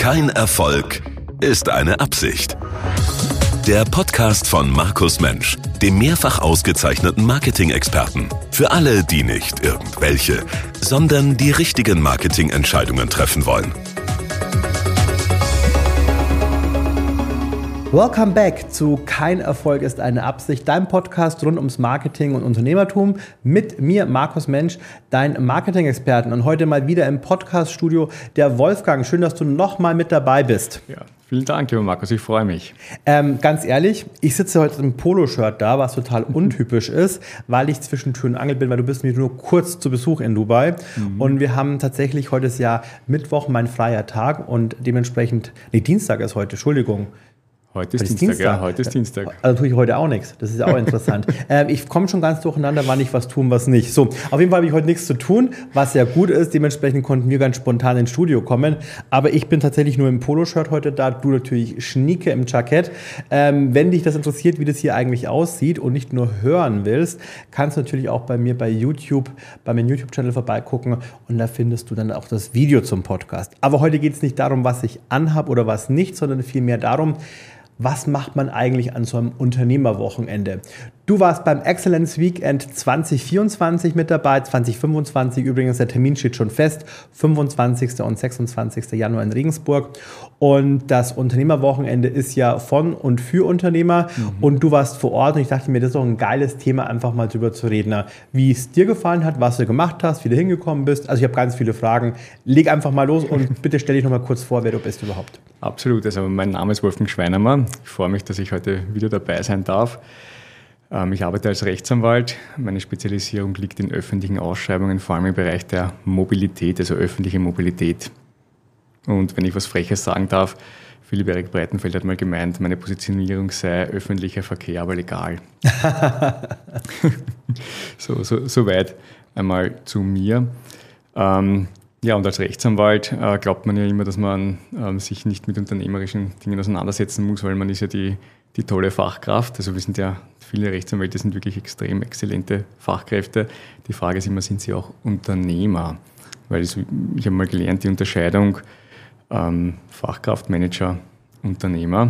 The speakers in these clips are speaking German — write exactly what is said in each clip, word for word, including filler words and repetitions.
Kein Erfolg ist eine Absicht. Der Podcast von Markus Mensch, dem mehrfach ausgezeichneten Marketing-Experten. Für alle, die nicht irgendwelche, sondern die richtigen Marketingentscheidungen treffen wollen. Welcome back zu Kein Erfolg ist eine Absicht, dein Podcast rund ums Marketing und Unternehmertum mit mir, Markus Mensch, dein Marketing-Experten. Und heute mal wieder im Podcast-Studio der Wolfgang. Schön, dass du nochmal mit dabei bist. Ja, vielen Dank, lieber Markus, ich freue mich. Ähm, ganz ehrlich, ich sitze heute im Poloshirt da, was total untypisch ist, weil ich zwischen Tür und Angel bin, weil du bist nämlich nur kurz zu Besuch in Dubai. Mhm. Und wir haben tatsächlich heute ist ja Mittwoch, mein freier Tag und dementsprechend, nee, Dienstag ist heute, Entschuldigung. Heute ist, ist Dienstag, Dienstag, ja, heute ist Dienstag. Also tue ich heute auch nichts. Das ist ja auch interessant. ähm, ich komme schon ganz durcheinander, wann ich was tun, was nicht. So, auf jeden Fall habe ich heute nichts zu tun, was ja gut ist. Dementsprechend konnten wir ganz spontan ins Studio kommen. Aber ich bin tatsächlich nur im Poloshirt heute da. Du natürlich schnieke im Jackett. Ähm, wenn dich das interessiert, wie das hier eigentlich aussieht und nicht nur hören willst, kannst du natürlich auch bei mir bei YouTube, bei meinem YouTube-Channel vorbeigucken. Und da findest du dann auch das Video zum Podcast. Aber heute geht es nicht darum, was ich anhabe oder was nicht, sondern vielmehr darum, was macht man eigentlich an so einem Unternehmerwochenende? Du warst beim Excellence Weekend zwanzig vierundzwanzig mit dabei, zwanzig fünfundzwanzig übrigens, der Termin steht schon fest, fünfundzwanzigsten und sechsundzwanzigsten Januar in Regensburg. Und das Unternehmerwochenende ist ja von und für Unternehmer. Mhm. Und du warst vor Ort und ich dachte mir, das ist doch ein geiles Thema, einfach mal drüber zu reden. Wie es dir gefallen hat, was du gemacht hast, wie du hingekommen bist. Also ich habe ganz viele Fragen. Leg einfach mal los und bitte stell dich noch mal kurz vor, wer du bist überhaupt. Absolut, also mein Name ist Wolfgang Schweinermann. Ich freue mich, dass ich heute wieder dabei sein darf. Ich arbeite als Rechtsanwalt. Meine Spezialisierung liegt in öffentlichen Ausschreibungen, vor allem im Bereich der Mobilität, also öffentliche Mobilität. Und wenn ich was Freches sagen darf, Philipp Erik Breitenfeld hat mal gemeint, meine Positionierung sei öffentlicher Verkehr, aber legal. so, so, so weit einmal zu mir. Ähm, ja, und als Rechtsanwalt äh, glaubt man ja immer, dass man äh, sich nicht mit unternehmerischen Dingen auseinandersetzen muss, weil man ist ja die, die tolle Fachkraft. Also wir sind ja, viele Rechtsanwälte sind wirklich extrem exzellente Fachkräfte. Die Frage ist immer, sind sie auch Unternehmer? Weil ich, ich habe mal gelernt, die Unterscheidung ähm, Fachkraft, Manager, Unternehmer.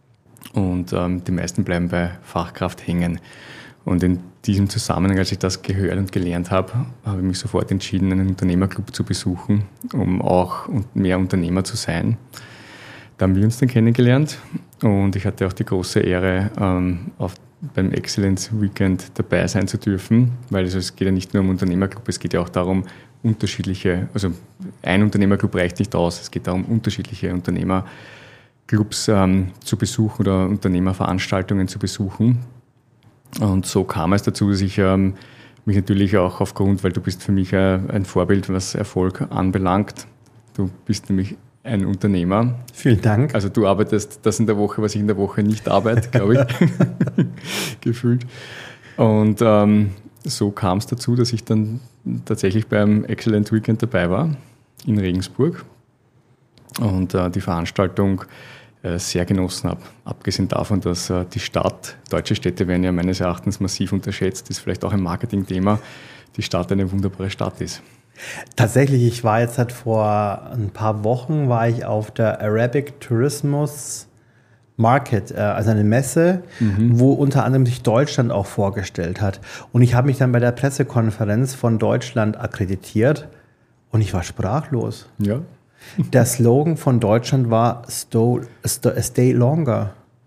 Und ähm, die meisten bleiben bei Fachkraft hängen. Und in diesem Zusammenhang, als ich das gehört und gelernt habe, habe ich mich sofort entschieden, einen Unternehmerclub zu besuchen, um auch mehr Unternehmer zu sein. Da haben wir uns dann kennengelernt und ich hatte auch die große Ehre, ähm, auf, beim Excellence Weekend dabei sein zu dürfen, weil also es geht ja nicht nur um Unternehmerclub, es geht ja auch darum, unterschiedliche, also ein Unternehmerclub reicht nicht aus, es geht darum, unterschiedliche Unternehmerclubs ähm, zu besuchen oder Unternehmerveranstaltungen zu besuchen. Und so kam es dazu, dass ich ähm, mich natürlich auch aufgrund, weil du bist für mich äh, ein Vorbild, was Erfolg anbelangt. Du bist nämlich ein Unternehmer. Vielen Dank. Also du arbeitest das in der Woche, was ich in der Woche nicht arbeite, glaube ich, gefühlt. Und ähm, so kam es dazu, dass ich dann tatsächlich beim Excellent Weekend dabei war in Regensburg und äh, die Veranstaltung sehr genossen habe. Abgesehen davon, dass äh, die Stadt, deutsche Städte werden ja meines Erachtens massiv unterschätzt, ist vielleicht auch ein Marketingthema, die Stadt eine wunderbare Stadt ist. Tatsächlich, ich war jetzt halt vor ein paar Wochen, war ich auf der Arabic Tourismus Market, äh, also eine Messe, mhm. wo unter anderem sich Deutschland auch vorgestellt hat. Und ich habe mich dann bei der Pressekonferenz von Deutschland akkreditiert und ich war sprachlos. Ja. Der Slogan von Deutschland war Sto, sto, Stay Longer.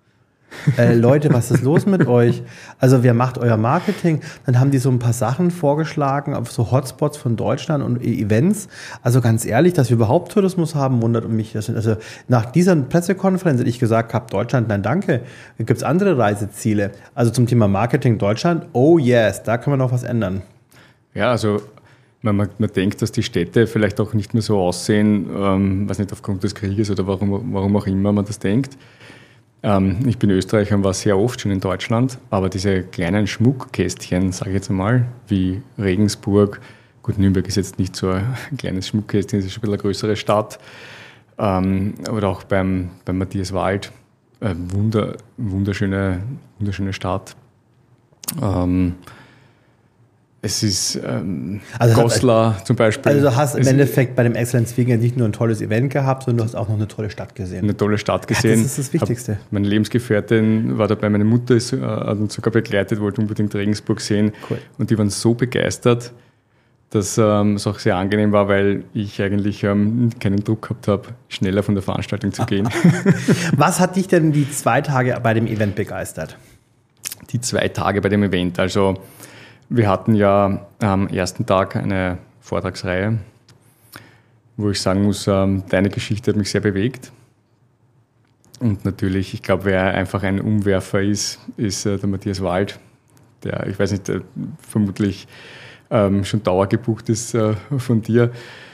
Äh, Leute, was ist los mit euch? Also wer macht euer Marketing? Dann haben die so ein paar Sachen vorgeschlagen, auf so Hotspots von Deutschland und Events. Also ganz ehrlich, dass wir überhaupt Tourismus haben, wundert mich. Also nach dieser Pressekonferenz hätte ich gesagt habe, Deutschland, nein danke. Gibt es andere Reiseziele? Also zum Thema Marketing Deutschland, oh yes, da können wir noch was ändern. Ja, also Man, man, man denkt, dass die Städte vielleicht auch nicht mehr so aussehen, ähm, weiß nicht, aufgrund des Krieges oder warum, warum auch immer man das denkt. Ähm, ich bin Österreicher und war sehr oft schon in Deutschland, aber diese kleinen Schmuckkästchen, sage ich jetzt einmal, wie Regensburg, gut, Nürnberg ist jetzt nicht so ein kleines Schmuckkästchen, es ist schon ein bisschen eine größere Stadt, ähm, oder auch beim, beim Matthias Wald, äh, wunder, wunderschöne, wunderschöne Stadt. Ähm, es ist ähm, also Goslar hast, zum Beispiel. Also du hast im es Endeffekt bei dem Excellence Weekend nicht nur ein tolles Event gehabt, sondern du hast auch noch eine tolle Stadt gesehen. Eine tolle Stadt gesehen. Ja, das ist das Wichtigste. Hab, meine Lebensgefährtin war dabei, meine Mutter ist, äh, hat uns sogar begleitet, wollte unbedingt Regensburg sehen. Cool. Und die waren so begeistert, dass ähm, es auch sehr angenehm war, weil ich eigentlich ähm, keinen Druck gehabt habe, schneller von der Veranstaltung zu gehen. Was hat dich denn die zwei Tage bei dem Event begeistert? Die zwei Tage bei dem Event. Also wir hatten ja am ersten Tag eine Vortragsreihe, wo ich sagen muss, ähm, deine Geschichte hat mich sehr bewegt. Und natürlich, ich glaube, wer einfach ein Umwerfer ist, ist äh, der Matthias Wald, der, ich weiß nicht, äh, vermutlich ähm, schon dauergebucht ist äh, von dir,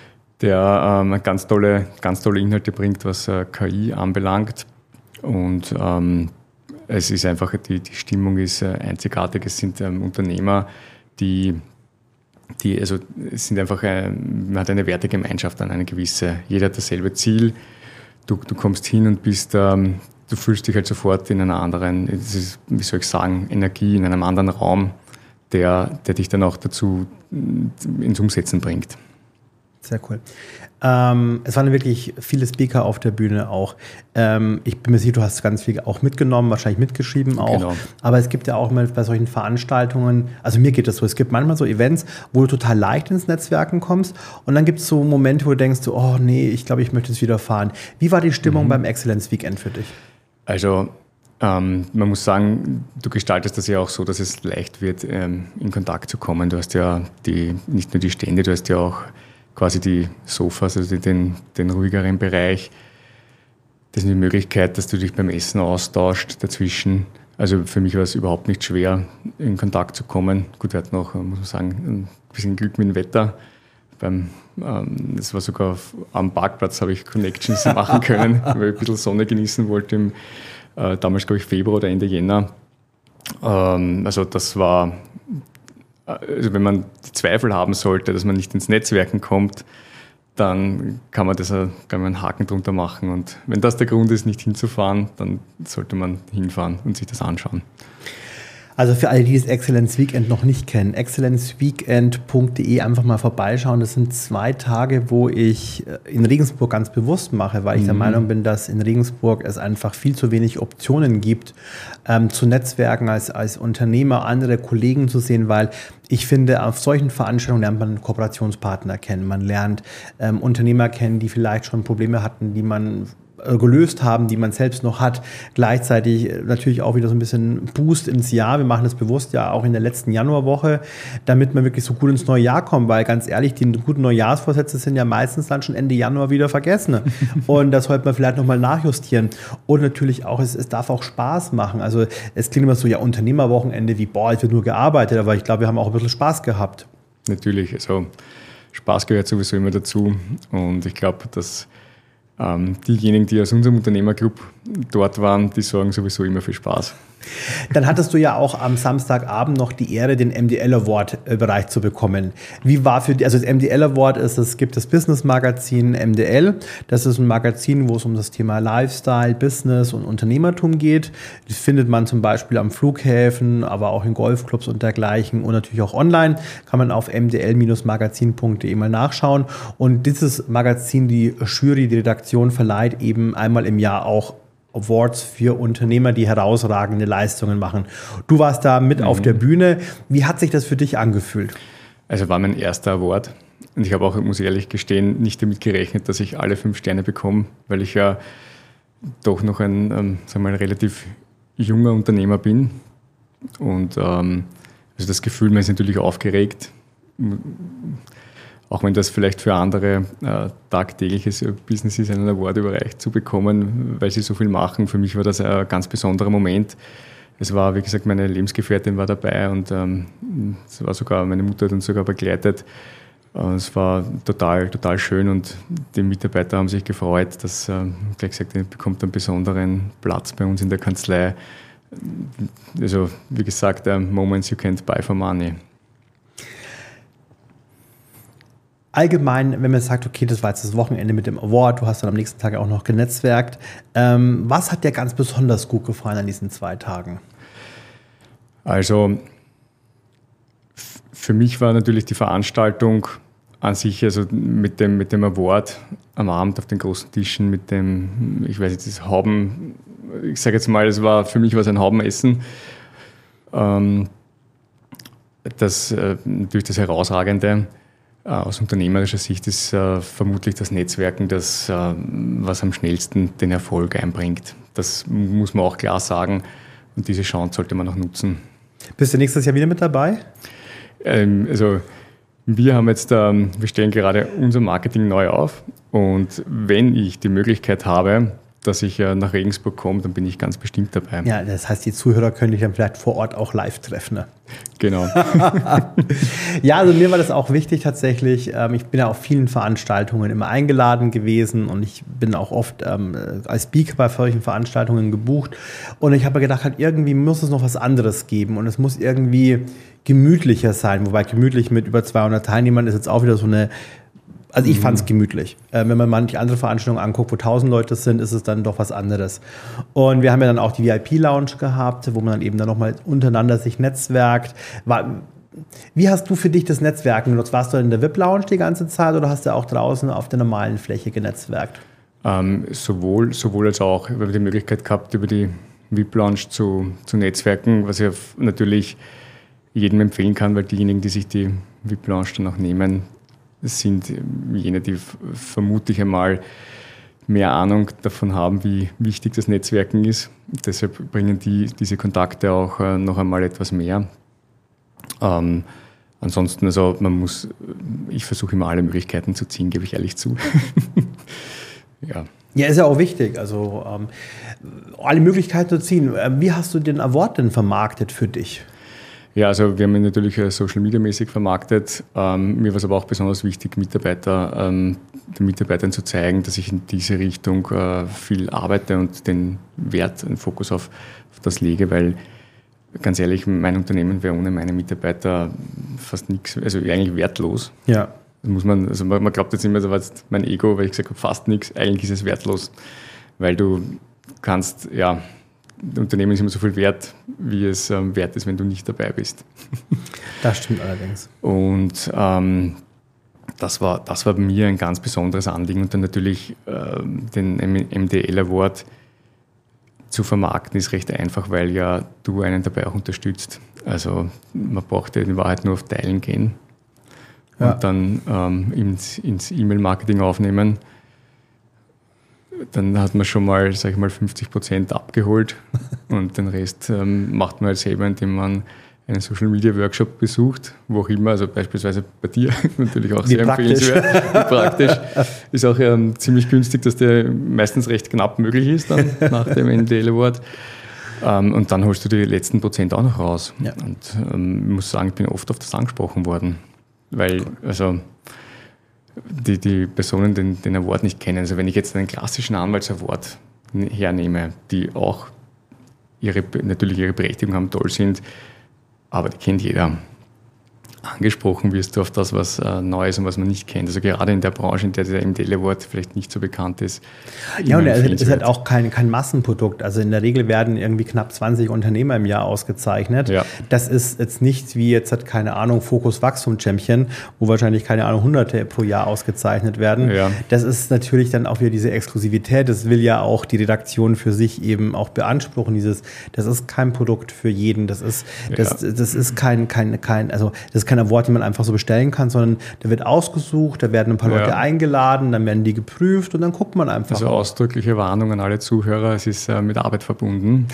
der ähm, ganz tolle, ganz tolle Inhalte bringt, was äh, K I anbelangt. Und ähm, es ist einfach, die, die Stimmung ist äh, einzigartig. Es sind ähm, Unternehmer, die, die, also es sind einfach, äh, man hat eine Wertegemeinschaft an eine gewisse, jeder hat dasselbe Ziel. Du, du kommst hin und bist, ähm, du fühlst dich halt sofort in einer anderen, das ist, wie soll ich sagen, Energie, in einem anderen Raum, der, der dich dann auch dazu ins Umsetzen bringt. Sehr cool. Ähm, es waren wirklich viele Speaker auf der Bühne auch. Ähm, ich bin mir sicher, du hast ganz viel auch mitgenommen, wahrscheinlich mitgeschrieben auch. Genau. Aber es gibt ja auch mal bei solchen Veranstaltungen, also mir geht das so, es gibt manchmal so Events, wo du total leicht ins Netzwerken kommst und dann gibt es so Momente, wo du denkst, oh nee, ich glaube, ich möchte es wieder fahren. Wie war die Stimmung mhm. beim Excellence Weekend für dich? Also ähm, man muss sagen, du gestaltest das ja auch so, dass es leicht wird, ähm, in Kontakt zu kommen. Du hast ja die, nicht nur die Stände, du hast ja auch quasi die Sofas, also den, den ruhigeren Bereich. Das ist die Möglichkeit, dass du dich beim Essen austauscht dazwischen. Also für mich war es überhaupt nicht schwer, in Kontakt zu kommen. Gut, wir hatten auch, muss man sagen, ein bisschen Glück mit dem Wetter. Beim, ähm, das war sogar auf, am Parkplatz, habe ich Connections machen können, weil ich ein bisschen Sonne genießen wollte. Im, äh, damals, glaube ich, Februar oder Ende Jänner. Ähm, also das war... Also wenn man die Zweifel haben sollte, dass man nicht ins Netzwerken kommt, dann kann man, das, kann man einen Haken drunter machen. Und wenn das der Grund ist, nicht hinzufahren, dann sollte man hinfahren und sich das anschauen. Also für alle, die das Excellence Weekend noch nicht kennen, excellence weekend punkt de einfach mal vorbeischauen. Das sind zwei Tage, wo ich in Regensburg ganz bewusst mache, weil ich mhm. der Meinung bin, dass in Regensburg es einfach viel zu wenig Optionen gibt, ähm, zu Netzwerken als, als Unternehmer, andere Kollegen zu sehen, weil ich finde, auf solchen Veranstaltungen lernt man Kooperationspartner kennen. Man lernt ähm, Unternehmer kennen, die vielleicht schon Probleme hatten, die man gelöst haben, die man selbst noch hat. Gleichzeitig natürlich auch wieder so ein bisschen Boost ins Jahr. Wir machen das bewusst ja auch in der letzten Januarwoche, damit man wirklich so gut ins neue Jahr kommt, weil ganz ehrlich, die guten Neujahrsvorsätze sind ja meistens dann schon Ende Januar wieder vergessen. Und das sollte man vielleicht nochmal nachjustieren. Und natürlich auch, es, es darf auch Spaß machen. Also es klingt immer so, ja, Unternehmerwochenende wie, boah, es wird nur gearbeitet, aber ich glaube, wir haben auch ein bisschen Spaß gehabt. Natürlich, also Spaß gehört sowieso immer dazu und ich glaube, dass Ähm, diejenigen, die aus unserem Unternehmerclub dort waren, die sorgen sowieso immer für Spaß. Dann hattest du ja auch am Samstagabend noch die Ehre, den M D L Award überreicht zu bekommen. Wie war für die, also das M D L Award ist, es gibt das Business-Magazin M D L. Das ist ein Magazin, wo es um das Thema Lifestyle, Business und Unternehmertum geht. Das findet man zum Beispiel am Flughäfen, aber auch in Golfclubs und dergleichen und natürlich auch online. Kann man auf m d l magazin punkt de mal nachschauen. Und dieses Magazin, die Jury, die Redaktion verleiht eben einmal im Jahr auch Awards für Unternehmer, die herausragende Leistungen machen. Du warst da mit mhm. auf der Bühne. Wie hat sich das für dich angefühlt? Also war mein erster Award und ich habe auch, muss ich ehrlich gestehen, nicht damit gerechnet, dass ich alle fünf Sterne bekomme, weil ich ja doch noch ein, ähm, sagen wir mal, relativ junger Unternehmer bin und ähm, also das Gefühl, man ist natürlich aufgeregt, auch wenn das vielleicht für andere äh, tagtägliches Business ist, einen Award überreicht zu bekommen, weil sie so viel machen. Für mich war das ein ganz besonderer Moment. Es war, wie gesagt, meine Lebensgefährtin war dabei und ähm, es war sogar, meine Mutter hat uns sogar begleitet. Äh, es war total, total schön und die Mitarbeiter haben sich gefreut, dass, äh, gleich gesagt, er bekommt einen besonderen Platz bei uns in der Kanzlei. Also, wie gesagt, uh, moments you can't buy for money. Allgemein, wenn man sagt, okay, das war jetzt das Wochenende mit dem Award, du hast dann am nächsten Tag auch noch genetzwerkt. Ähm, was hat dir ganz besonders gut gefallen an diesen zwei Tagen? Also für mich war natürlich die Veranstaltung an sich, also mit dem, mit dem Award am Abend auf den großen Tischen, mit dem, ich weiß jetzt, das Hauben, ich sage jetzt mal, es war für mich was ein Haubenessen. Ähm, das äh, natürlich das Herausragende äh, aus unternehmerischer Sicht ist äh, vermutlich das Netzwerken, das äh, was am schnellsten den Erfolg einbringt. Das muss man auch klar sagen und diese Chance sollte man auch nutzen. Bist du nächstes Jahr wieder mit dabei? Ähm, also wir haben jetzt, ähm, wir stellen gerade unser Marketing neu auf und wenn ich die Möglichkeit habe, dass ich äh, nach Regensburg komme, dann bin ich ganz bestimmt dabei. Ja, das heißt, die Zuhörer können dich dann vielleicht vor Ort auch live treffen. Ne? Genau. Ja, also mir war das auch wichtig tatsächlich. Ähm, ich bin ja auf vielen Veranstaltungen immer eingeladen gewesen und ich bin auch oft ähm, als Speaker bei solchen Veranstaltungen gebucht. Und ich habe mir gedacht, halt, irgendwie muss es noch was anderes geben und es muss irgendwie gemütlicher sein. Wobei gemütlich mit über zweihundert Teilnehmern ist jetzt auch wieder so eine. Also ich fand es gemütlich. Äh, wenn man manche andere Veranstaltungen anguckt, wo tausend Leute sind, ist es dann doch was anderes. Und wir haben ja dann auch die V I P-Lounge gehabt, wo man dann eben dann nochmal untereinander sich netzwerkt. War, wie hast du für dich das Netzwerken genutzt? Warst du in der V I P-Lounge die ganze Zeit oder hast du auch draußen auf der normalen Fläche genetzwerkt? Ähm, sowohl, sowohl als auch. Wir haben die Möglichkeit gehabt, über die V I P-Lounge zu, zu netzwerken, was ich natürlich jedem empfehlen kann, weil diejenigen, die sich die V I P-Lounge dann auch nehmen, sind jene, die vermutlich einmal mehr Ahnung davon haben, wie wichtig das Netzwerken ist. Deshalb bringen die diese Kontakte auch äh, noch einmal etwas mehr. Ähm, ansonsten, also man muss, ich versuche immer alle Möglichkeiten zu ziehen, gebe ich ehrlich zu. Ja. Ja, ist ja auch wichtig, also ähm, alle Möglichkeiten zu ziehen. Wie hast du den Award denn vermarktet für dich? Ja, also wir haben ihn natürlich Social-Media-mäßig vermarktet. Ähm, mir war es aber auch besonders wichtig, Mitarbeiter, ähm, den Mitarbeitern zu zeigen, dass ich in diese Richtung äh, viel arbeite und den Wert, den Fokus auf, auf das lege, weil ganz ehrlich, mein Unternehmen wäre ohne meine Mitarbeiter fast nichts, also eigentlich wertlos. Ja. Das muss man, also man, man glaubt jetzt immer, das war jetzt mein Ego, weil ich gesagt habe, fast nichts, eigentlich ist es wertlos, weil du kannst, ja, Unternehmen ist immer so viel wert, wie es ähm, wert ist, wenn du nicht dabei bist. Das stimmt allerdings. Und ähm, das war, das war mir ein ganz besonderes Anliegen. Und dann natürlich ähm, den M D L Award zu vermarkten ist recht einfach, weil ja du einen dabei auch unterstützt. Also man braucht ja in Wahrheit nur auf Teilen gehen ja. und dann ähm, ins, ins E-Mail-Marketing aufnehmen. Dann hat man schon mal, sag ich mal, fünfzig Prozent abgeholt und den Rest ähm, macht man halt selber, indem man einen Social-Media-Workshop besucht, wo auch immer, also beispielsweise bei dir, natürlich auch Wie sehr praktisch. empfehlenswert. Wie praktisch. Ist auch ähm, ziemlich günstig, dass der meistens recht knapp möglich ist dann nach dem M D L Award. Ähm, und dann holst du die letzten Prozent auch noch raus. Ja. Und ähm, ich muss sagen, ich bin oft auf das angesprochen worden, weil, also die, die Personen den, den Award nicht kennen. Also wenn ich jetzt einen klassischen Anwaltsaward hernehme, die auch ihre, natürlich ihre Berechtigung haben, toll sind, aber die kennt jeder. Angesprochen wirst du auf das, was äh, neu ist und was man nicht kennt. Also gerade in der Branche, in der der M D L Award vielleicht nicht so bekannt ist. Ja, und es ist halt auch kein, kein Massenprodukt. Also in der Regel werden irgendwie knapp zwanzig Unternehmer im Jahr ausgezeichnet. Ja. Das ist jetzt nicht wie jetzt hat, keine Ahnung, Fokus Wachstum Champion, wo wahrscheinlich, keine Ahnung, Hunderte pro Jahr ausgezeichnet werden. Ja. Das ist natürlich dann auch wieder diese Exklusivität. Das will ja auch die Redaktion für sich eben auch beanspruchen. Dieses, das ist kein Produkt für jeden. Das ist, das, ja. das ist kein, kein, kein, also das ist kein Award, den man einfach so bestellen kann, sondern der wird ausgesucht, da werden ein paar Leute ja. eingeladen, dann werden die geprüft und dann guckt man einfach. Also ausdrückliche Warnung an alle Zuhörer, es ist äh, mit Arbeit verbunden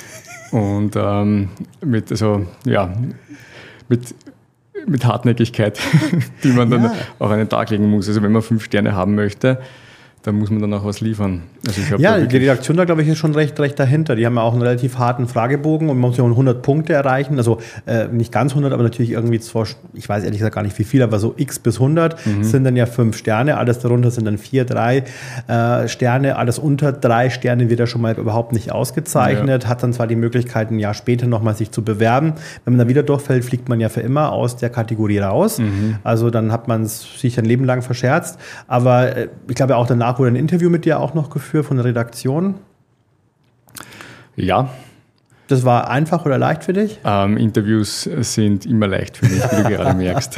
und ähm, mit, also, ja, mit, mit Hartnäckigkeit, die man dann ja. auf einen Tag legen muss. Also wenn man fünf Sterne haben möchte, da muss man dann auch was liefern. Also ich ja, die Redaktion da, glaube ich, ist schon recht, recht dahinter. Die haben ja auch einen relativ harten Fragebogen und man muss ja hundert Punkte erreichen. Also äh, nicht ganz hundert, aber natürlich irgendwie, zwar, ich weiß ehrlich gesagt gar nicht wie viel, aber so x bis hundert mhm. sind dann ja fünf Sterne. Alles darunter sind dann vier, drei äh, Sterne. Alles unter drei Sterne wird ja schon mal überhaupt nicht ausgezeichnet. Ja. Hat dann zwar die Möglichkeit, ein Jahr später nochmal sich zu bewerben. Wenn man da wieder durchfällt, fliegt man ja für immer aus der Kategorie raus. Mhm. Also dann hat man sich ein Leben lang verscherzt. Aber äh, ich glaube auch danach wurde ein Interview mit dir auch noch geführt von der Redaktion. Ja, Das war einfach oder leicht für dich? Ähm, Interviews sind immer leicht für mich, wie du gerade merkst.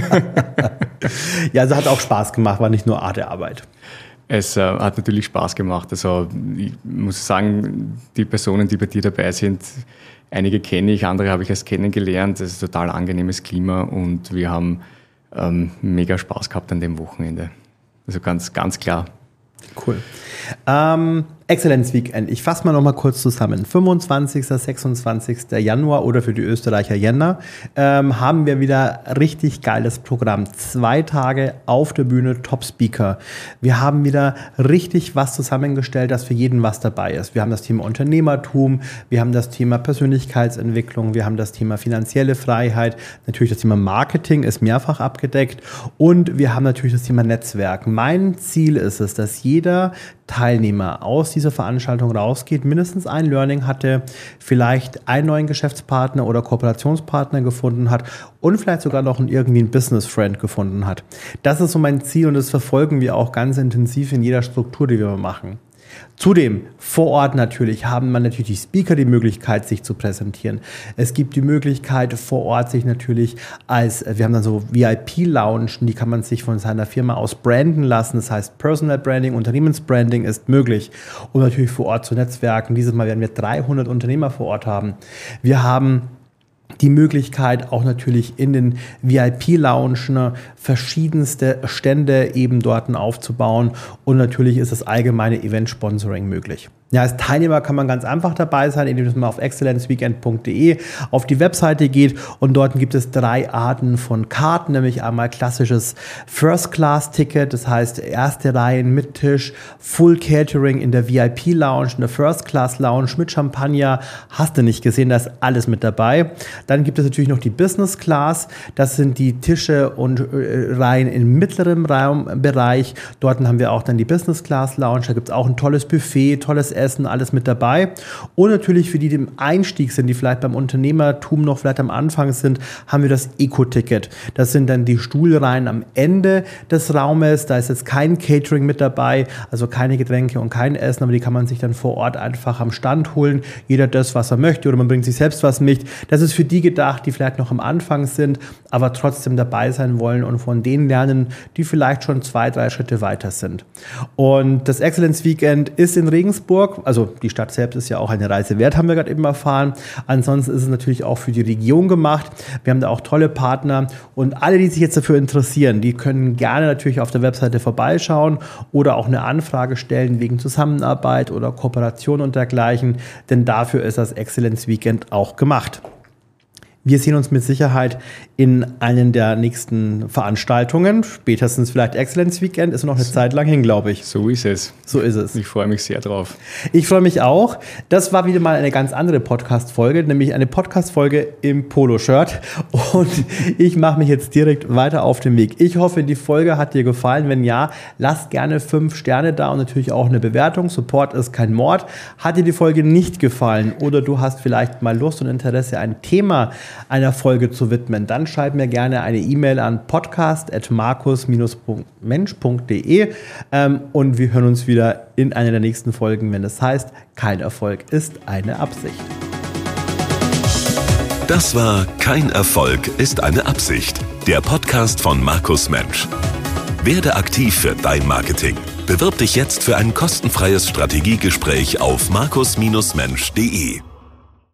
Ja, also hat auch Spaß gemacht, war nicht nur Art der Arbeit. Es äh, hat natürlich Spaß gemacht. Also ich muss sagen, die Personen, die bei dir dabei sind, einige kenne ich, andere habe ich erst kennengelernt. Es ist ein total angenehmes Klima und wir haben ähm, mega Spaß gehabt an dem Wochenende. Also ganz, ganz klar. Cool. Ähm, Excellence Weekend. Ich fasse mal noch mal kurz zusammen. fünfundzwanzigsten sechsundzwanzigsten Januar oder für die Österreicher Jänner ähm, haben wir wieder richtig geiles Programm. Zwei Tage auf der Bühne, Top-Speaker. Wir haben wieder richtig was zusammengestellt, dass für jeden was dabei ist. Wir haben das Thema Unternehmertum, wir haben das Thema Persönlichkeitsentwicklung, wir haben das Thema finanzielle Freiheit, natürlich das Thema Marketing ist mehrfach abgedeckt und wir haben natürlich das Thema Netzwerk. Mein Ziel ist es, dass jeder Teilnehmer aus dieser Veranstaltung rausgeht, mindestens ein Learning hatte, vielleicht einen neuen Geschäftspartner oder Kooperationspartner gefunden hat und vielleicht sogar noch einen, irgendwie einen Business Friend gefunden hat. Das ist so mein Ziel und das verfolgen wir auch ganz intensiv in jeder Struktur, die wir machen. Zudem, vor Ort natürlich, haben man natürlich die Speaker die Möglichkeit, sich zu präsentieren. Es gibt die Möglichkeit, vor Ort sich natürlich als, wir haben dann so V I P-Loungen, die kann man sich von seiner Firma aus branden lassen. Das heißt, Personal Branding, Unternehmensbranding ist möglich. Und natürlich vor Ort zu Netzwerken. Dieses Mal werden wir dreihundert Unternehmer vor Ort haben. Wir haben die Möglichkeit, auch natürlich in den V I P-Loungen verschiedenste Stände eben dort aufzubauen und natürlich ist das allgemeine Event-Sponsoring möglich. Ja, als Teilnehmer kann man ganz einfach dabei sein, indem man auf excellence weekend punkt de auf die Webseite geht und dort gibt es drei Arten von Karten, nämlich einmal klassisches First-Class-Ticket, das heißt erste Reihen mit Tisch, Full Catering in der V I P-Lounge, in der First-Class-Lounge mit Champagner, hast du nicht gesehen, da ist alles mit dabei. Dann gibt es natürlich noch die Business Class, das sind die Tische und äh, Reihen im mittleren Raumbereich, dort haben wir auch dann die Business Class Lounge, da gibt es auch ein tolles Buffet, tolles Essen, alles mit dabei. Und natürlich für die, die im Einstieg sind, die vielleicht beim Unternehmertum noch vielleicht am Anfang sind, haben wir das Eco-Ticket. Das sind dann die Stuhlreihen am Ende des Raumes. Da ist jetzt kein Catering mit dabei, also keine Getränke und kein Essen, aber die kann man sich dann vor Ort einfach am Stand holen. Jeder das, was er möchte oder man bringt sich selbst was mit. Das ist für die gedacht, die vielleicht noch am Anfang sind, aber trotzdem dabei sein wollen und von denen lernen, die vielleicht schon zwei, drei Schritte weiter sind. Und das Excellence Weekend ist in Regensburg. Also die Stadt selbst ist ja auch eine Reise wert, haben wir gerade eben erfahren. Ansonsten ist es natürlich auch für die Region gemacht. Wir haben da auch tolle Partner und alle, die sich jetzt dafür interessieren, die können gerne natürlich auf der Webseite vorbeischauen oder auch eine Anfrage stellen wegen Zusammenarbeit oder Kooperation und dergleichen, denn dafür ist das Excellence Weekend auch gemacht. Wir sehen uns mit Sicherheit in einen der nächsten Veranstaltungen, spätestens vielleicht Excellence Weekend, ist noch eine Zeit lang hin, glaube ich. So ist es. So ist es. Ich freue mich sehr drauf. Ich freue mich auch. Das war wieder mal eine ganz andere Podcast-Folge, nämlich eine Podcast-Folge im Polo-Shirt und ich mache mich jetzt direkt weiter auf den Weg. Ich hoffe, die Folge hat dir gefallen. Wenn ja, lass gerne fünf Sterne da und natürlich auch eine Bewertung. Support ist kein Mord. Hat dir die Folge nicht gefallen oder du hast vielleicht mal Lust und Interesse, ein Thema einer Folge zu widmen, dann schreib mir gerne eine E-Mail an podcast at markus mensch punkt de ähm, und wir hören uns wieder in einer der nächsten Folgen, wenn es heißt, kein Erfolg ist eine Absicht. Das war Kein Erfolg ist eine Absicht, der Podcast von Markus Mensch. Werde aktiv für dein Marketing. Bewirb dich jetzt für ein kostenfreies Strategiegespräch auf markus mensch punkt de.